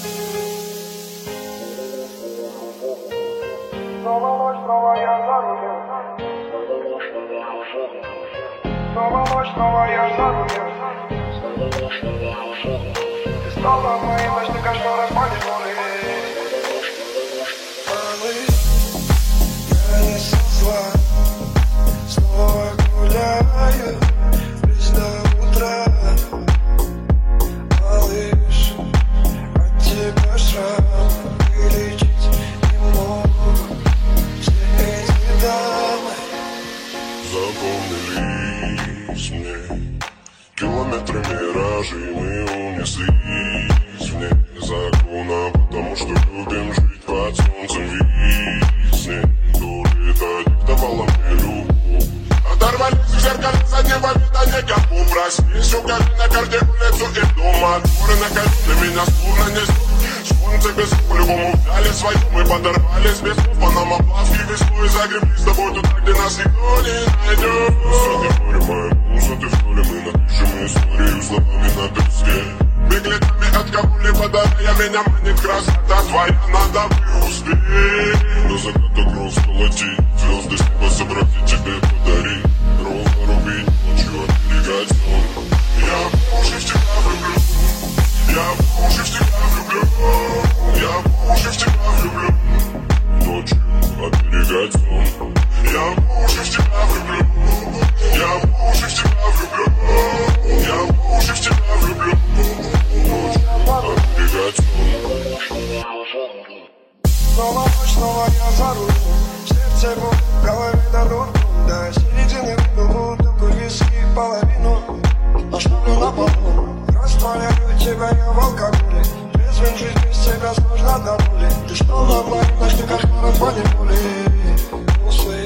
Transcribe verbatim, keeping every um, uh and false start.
Снова ночь, снова я за рулем. Снова ночь, снова я за рулем. Ты стала моим ночным кошмаром по неволе. Малыш, я не со зла, снова гуляю вплесь до утра. Малыш, от тебя шрам вылечить не могу. Все эти дамы запомнились мне километры миражей, мы унеслись вне закона, потому что любим жить под солнцем весны. Дури-то диктовала мне любовь. Оторвались в зеркале заднего вида никому. Проснись, укажи на карте улицу и дома. Горы на колюне меня словно несут. Солнце без по-любому взяли свое. Мы подорвались без слов, нам оплавки весной загребли с тобой туда, где нас никто не найдет. Сады в море, моя муза, ты в поле, мы напишем историю словами на песке. Беглетами от кого-либо давая меня манит красота твоя, надо бы успеть. До заката кровь сколотить, звезды с неба собрать и тебе подарить. Ровно рубить ночью, оберегать сон. Я уже в тебя влюблю, я уже в тебя влюблю, я уже в тебя влюблю. Ночью оберегать сон. Я уже в тебя влюблю, я уже в тебя влюблю, я уже в тебя влюблю. Ночью оберегать сон. снова ночь, снова я за рулем. Сердце в голове дорогу до середины выйду, бутылку виски половину оставлю на полу. Растворяю тебя я в алкоголе. Трезвым жить без тебя сложно до боли. Ты стала моим ночным кошмаром по неволе. После